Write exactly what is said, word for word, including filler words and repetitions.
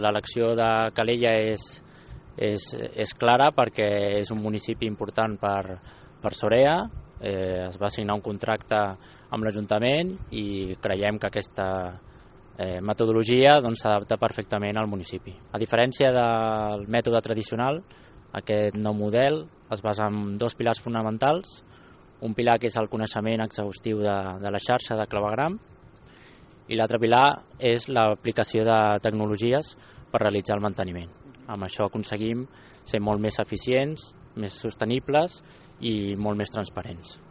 L'elecció de Calella és, és, és clara perquè és un municipi important per, per Sorea. Eh, es va signar un contracte amb l'Ajuntament i creiem que aquesta eh, metodologia doncs, s'adapta perfectament al municipi. A diferència del mètode tradicional, aquest nou model es basa en dos pilars fonamentals. Un pilar que és el coneixement exhaustiu de, de la xarxa de clavegram i l'altre pilar és l'aplicació de tecnologies per realitzar el manteniment. Amb això aconseguim ser molt més eficients, més sostenibles i molt més transparents.